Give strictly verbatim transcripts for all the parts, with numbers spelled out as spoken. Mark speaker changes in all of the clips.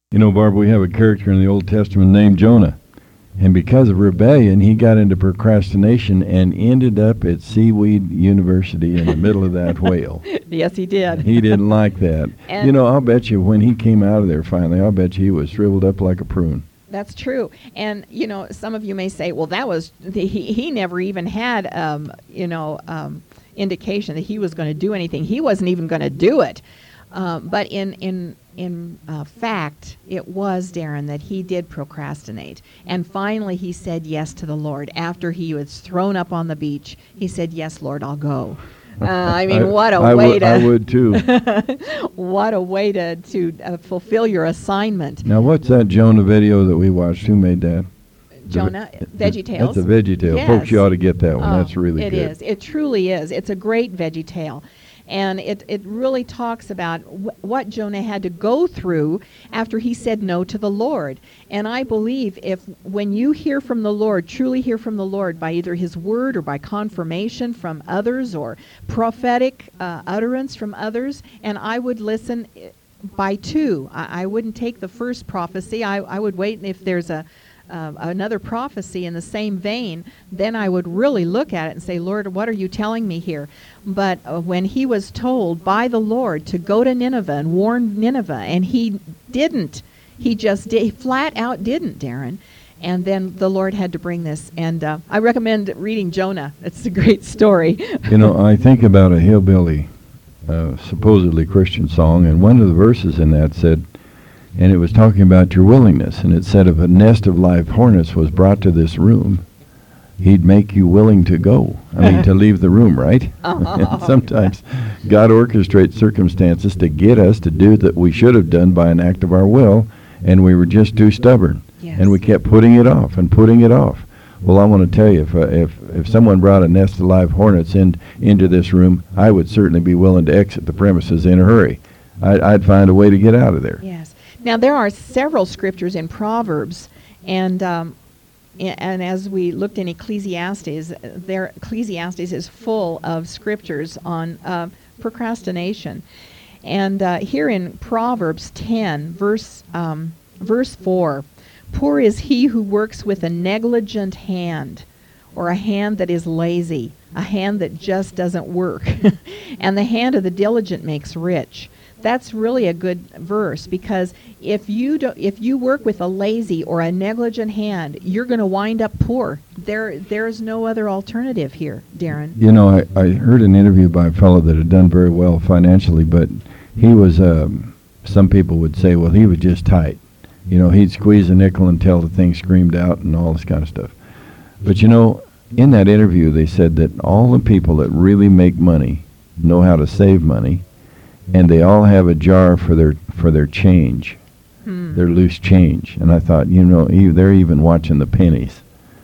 Speaker 1: You know, Barb, we have a character in the Old Testament named Jonah. And because of rebellion, he got into procrastination and ended up at Seaweed University in the middle of that whale.
Speaker 2: Yes, he did.
Speaker 1: He didn't like that.
Speaker 2: And
Speaker 1: you know, I'll bet you when he came out of there finally, I'll bet you he was shriveled up like a prune.
Speaker 2: That's true. And, you know, some of you may say, well, that was, the, he, he never even had, um, you know, um, indication that he was going to do anything. He wasn't even going to do it. Um, but in, in, in uh, fact, it was, Darren, that he did procrastinate. And finally he said yes to the Lord. After he was thrown up on the beach, he said, yes, Lord, I'll go. Uh, I mean,
Speaker 1: I,
Speaker 2: what a
Speaker 1: I
Speaker 2: way
Speaker 1: w-
Speaker 2: to...
Speaker 1: I would, too.
Speaker 2: What a way to, to uh, fulfill your assignment.
Speaker 1: Now, what's that Jonah video that we watched? Who made that?
Speaker 2: Jonah,
Speaker 1: The-
Speaker 2: Veggie Tales.
Speaker 1: That's a Veggie Tale.
Speaker 2: Yes.
Speaker 1: Folks, you ought to get that one.
Speaker 2: Oh,
Speaker 1: That's really
Speaker 2: it
Speaker 1: good.
Speaker 2: It is. It truly is. It's a great Veggie Tale. And it, it really talks about wh- what Jonah had to go through after he said no to the Lord. And I believe if when you hear from the Lord, truly hear from the Lord by either his word or by confirmation from others or prophetic uh, utterance from others, and I would listen by two. I, I wouldn't take the first prophecy. I, I would wait, and if there's a Uh, another prophecy in the same vein, then I would really look at it and say, Lord, what are you telling me here? But uh, when he was told by the Lord to go to Nineveh and warn Nineveh, and he didn't, he just did, he flat out didn't, Darren. And then the Lord had to bring this. And uh, I recommend reading Jonah. It's a great story.
Speaker 1: You know, I think about a hillbilly, uh, supposedly Christian song, and one of the verses in that said, and it was talking about your willingness, and it said if a nest of live hornets was brought to this room, he'd make you willing to go. I mean, to leave the room, right?
Speaker 2: Oh,
Speaker 1: And sometimes God orchestrates circumstances to get us to do that we should have done by an act of our will, and we were just too stubborn.
Speaker 2: Yes.
Speaker 1: And we kept putting it off and putting it off. Well, I want to tell you, if uh, if if someone brought a nest of live hornets in, into this room, I would certainly be willing to exit the premises in a hurry. I'd, I'd find a way to get out of there.
Speaker 2: Yes. Now, there are several scriptures in Proverbs, and um, I- and as we looked in Ecclesiastes, there Ecclesiastes is full of scriptures on uh, procrastination. And uh, here in Proverbs ten, verse um, verse four, poor is he who works with a negligent hand, or a hand that is lazy, a hand that just doesn't work. And the hand of the diligent makes rich. That's really a good verse, because if you do, if you work with a lazy or a negligent hand, you're going to wind up poor. There there is no other alternative here, Darren.
Speaker 1: You know, I, I heard an interview by a fellow that had done very well financially, but he was, um, some people would say, well, he was just tight. You know, he'd squeeze a nickel until the thing screamed out and all this kind of stuff. But, you know, in that interview, they said that all the people that really make money know how to save money, and they all have a jar for their for their change,
Speaker 2: Hmm.
Speaker 1: their loose change. And I thought, you know, e- they're even watching the pennies.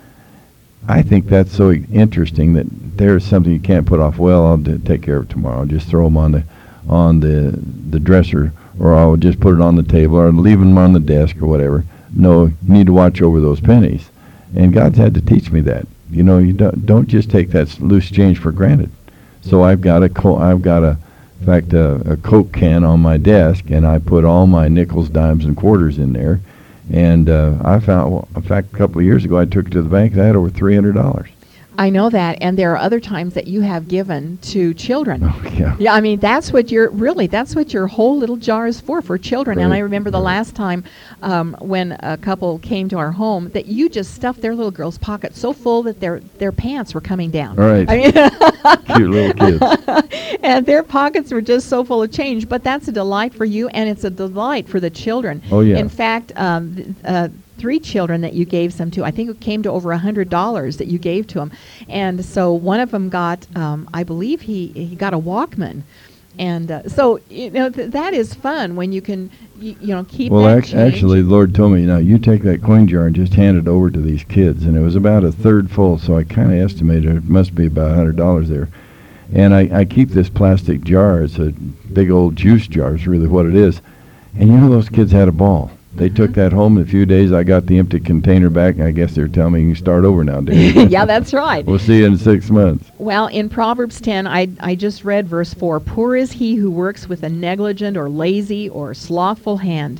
Speaker 1: I think that's so e- interesting that there's something you can't put off. Well, I'll d- take care of it tomorrow. I'll just throw them on the on the the dresser, or I'll just put it on the table, or leave them on the desk, or whatever. No, you need to watch over those pennies. And God's had to teach me that. You know, you don't don't just take that s- loose change for granted. So I've got a co- I've got a In fact, uh, a Coke can on my desk, and I put all my nickels, dimes, and quarters in there. And uh, I found, well, in fact, a couple of years ago, I took it to the bank, and I had over three hundred dollars.
Speaker 2: I know that, and there are other times that you have given to children.
Speaker 1: Oh, yeah.
Speaker 2: Yeah, I mean, that's what your really that's what your whole little jar is for, for children. And I
Speaker 1: Right,
Speaker 2: remember the
Speaker 1: right.
Speaker 2: last time um, when a couple came to our home that you just stuffed their little girl's pockets so full that their their pants were coming down.
Speaker 1: All right.
Speaker 2: I mean,
Speaker 1: Cute little kids.
Speaker 2: and their pockets were just so full of change. But that's a delight for you, and it's a delight for the children.
Speaker 1: Oh, yeah.
Speaker 2: In fact, um, th- uh, three children that you gave some to, I think it came to over a hundred dollars that you gave to them, and so one of them got, um, I believe he he got a Walkman, and uh, so you know th- that is fun when you can y- you know keep
Speaker 1: Well,
Speaker 2: that
Speaker 1: ac-
Speaker 2: change.
Speaker 1: actually, the Lord told me, now you take that coin jar and just hand it over to these kids. And it was about a third full, so I kind of estimated it must be about one hundred dollars there. And I, I keep this plastic jar. It's a big old juice jar is really what it is. And you know, those kids had a ball. They took that home in a few days. I got the empty container back, and I guess they're telling me you can start over now, Dave.
Speaker 2: Yeah, that's right.
Speaker 1: We'll see you in six months.
Speaker 2: Well, in Proverbs ten, I, I just read verse four. Poor is he who works with a negligent or lazy or slothful hand.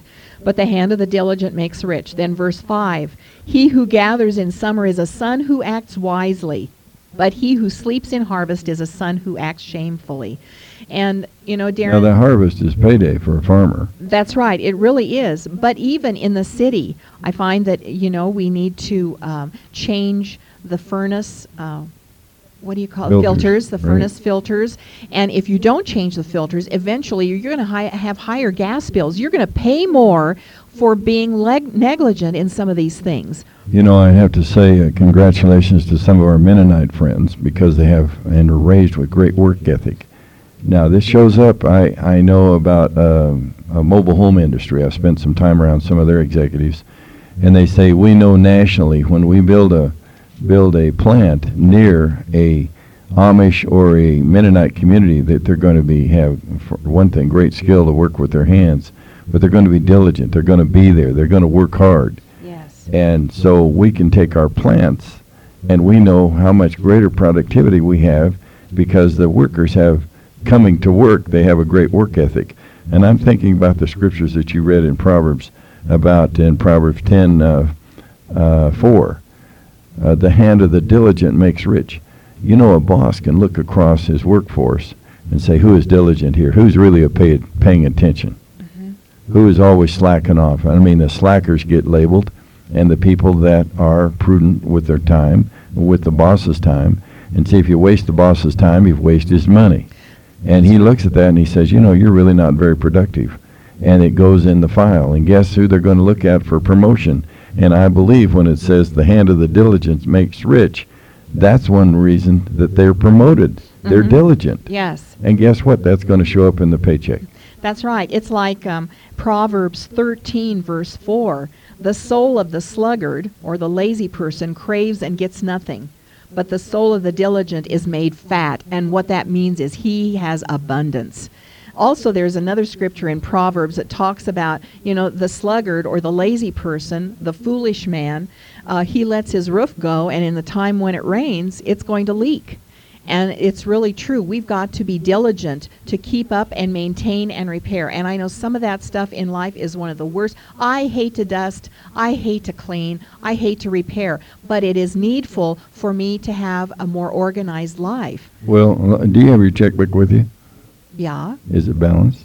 Speaker 2: but the hand of the diligent makes rich. Then verse five, he who gathers in summer is a son who acts wisely, but he who sleeps in harvest is a son who acts shamefully. And, you know, Darren...
Speaker 1: Now, the harvest is payday for a farmer.
Speaker 2: That's right. It really is. But even in the city, I find that, you know, we need to um, change the furnace... Uh, what do you call it?
Speaker 1: Filters,
Speaker 2: filters, the
Speaker 1: right.
Speaker 2: furnace filters. And if you don't change the filters, eventually you're going to hi- have higher gas bills. You're going to pay more for being leg- negligent in some of these things.
Speaker 1: You know, I have to say uh, congratulations to some of our Mennonite friends because they have and are raised with great work ethic. Now, this shows up, I, I know about uh, a mobile home industry. I've spent some time around some of their executives, and they say we know nationally when we build a build a plant near a Amish or a Mennonite community that they're going to be have, for one thing, great skill to work with their hands, but they're going to be diligent. They're going to be there. They're going to work hard.
Speaker 2: Yes.
Speaker 1: And so we can take our plants, and we know how much greater productivity we have because the workers have coming to work. They have a great work ethic. And I'm thinking about the scriptures that you read in Proverbs, about in Proverbs ten, uh, uh, four. Uh, the hand of the diligent makes rich. You know, a boss can look across his workforce and say, who is diligent here? Who's really a pay, paying attention? Mm-hmm. Who is always slacking off? I mean, the slackers get labeled, and the people that are prudent with their time, with the boss's time, and see if you waste the boss's time, you've wasted his money. And he looks at that and he says, you know, you're really not very productive. And it goes in the file. And guess who they're going to look at for promotion? And I believe when it says the hand of the diligent makes rich, that's one reason that they're promoted. Mm-hmm. They're diligent.
Speaker 2: Yes.
Speaker 1: And guess what? That's going to show up in the paycheck.
Speaker 2: That's right. It's like um, Proverbs thirteen, verse four. The soul of the sluggard, or the lazy person, craves and gets nothing. But the soul of the diligent is made fat. And what that means is he has abundance. Also, there's another scripture in Proverbs that talks about, you know, the sluggard or the lazy person, the foolish man, uh, he lets his roof go, and in the time when it rains, it's going to leak. And it's really true. We've got to be diligent to keep up and maintain and repair. And I know some of that stuff in life is one of the worst. I hate to dust. I hate to clean. I hate to repair. But it is needful for me to have a more organized life.
Speaker 1: Well, do you have your checkbook with you?
Speaker 2: Yeah.
Speaker 1: Is it balanced?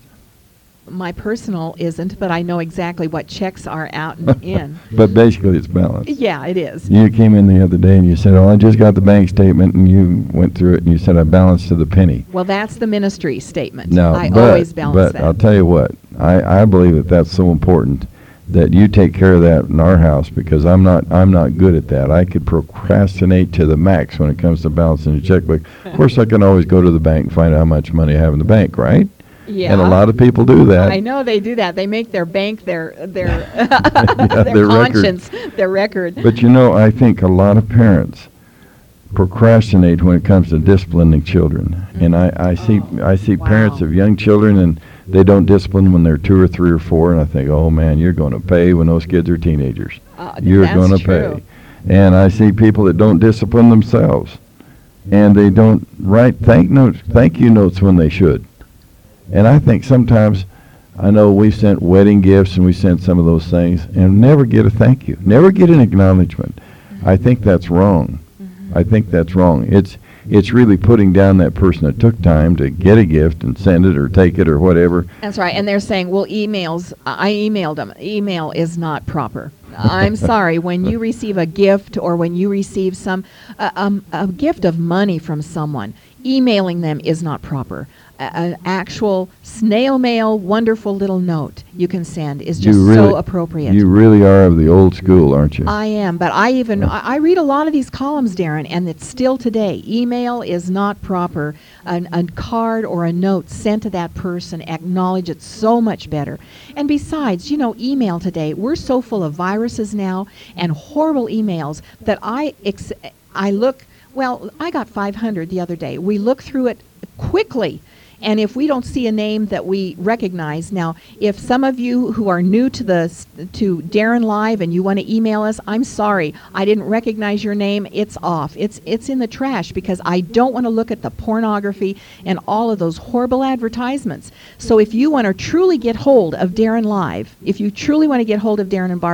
Speaker 2: My personal isn't, but I know exactly what checks are out and in.
Speaker 1: But basically it's balanced.
Speaker 2: Yeah, it is.
Speaker 1: You came in the other day and you said, oh, I just got the bank statement, and you went through it and you said, I balanced to the penny.
Speaker 2: Well, that's the ministry statement.
Speaker 1: No,
Speaker 2: I
Speaker 1: but,
Speaker 2: always balance
Speaker 1: but
Speaker 2: that.
Speaker 1: I'll tell you what, I, I believe that that's so important that you take care of that in our house, because I'm not I'm not good at that. I could procrastinate to the max when it comes to balancing a checkbook. Of course, I can always go to the bank and find out how much money I have in the bank, right?
Speaker 2: Yeah.
Speaker 1: And a lot of people do that.
Speaker 2: I know they do that. They make their bank their their
Speaker 1: Yeah,
Speaker 2: their,
Speaker 1: their record.
Speaker 2: conscience, their record.
Speaker 1: But you know, I think a lot of parents procrastinate when it comes to disciplining children. Mm-hmm. And I, I see
Speaker 2: Oh,
Speaker 1: I see
Speaker 2: wow.
Speaker 1: parents of young children, and they don't discipline when they're two or three or four, and I think, oh man, you're going to pay when those kids are teenagers.
Speaker 2: Uh,
Speaker 1: You're
Speaker 2: that's
Speaker 1: going to
Speaker 2: true.
Speaker 1: pay. And I see people that don't discipline themselves, and they don't write thank notes, thank you notes when they should. And I think sometimes, I know we sent wedding gifts and we sent some of those things, and never get a thank you, never get an acknowledgement. Mm-hmm. I think that's wrong. Mm-hmm. I think that's wrong. It's it's really putting down that person that took time to get a gift and send it or take it or whatever.
Speaker 2: That's right. And they're saying, well, emails, I emailed them. Email is not proper. I'm sorry. When you receive a gift, or when you receive some uh, um, a gift of money from someone, emailing them is not proper. A, an actual snail mail, wonderful little note you can send is just
Speaker 1: You really-
Speaker 2: so appropriate.
Speaker 1: You really are of the old school, aren't you?
Speaker 2: I am, but I even I, I read a lot of these columns, Darren, and it's still today. Email is not proper. An, a card or a note sent to that person, acknowledge it so much better. And besides, you know, email today, we're so full of viruses now and horrible emails that I ex- I look. Well, I got five hundred the other day. We look through it quickly. And if we don't see a name that we recognize, now, if some of you who are new to the to Darren Live and you want to email us, I'm sorry, I didn't recognize your name. It's off. It's it's in the trash because I don't want to look at the pornography and all of those horrible advertisements. So if you want to truly get hold of Darren Live, if you truly want to get hold of Darren and Barbara,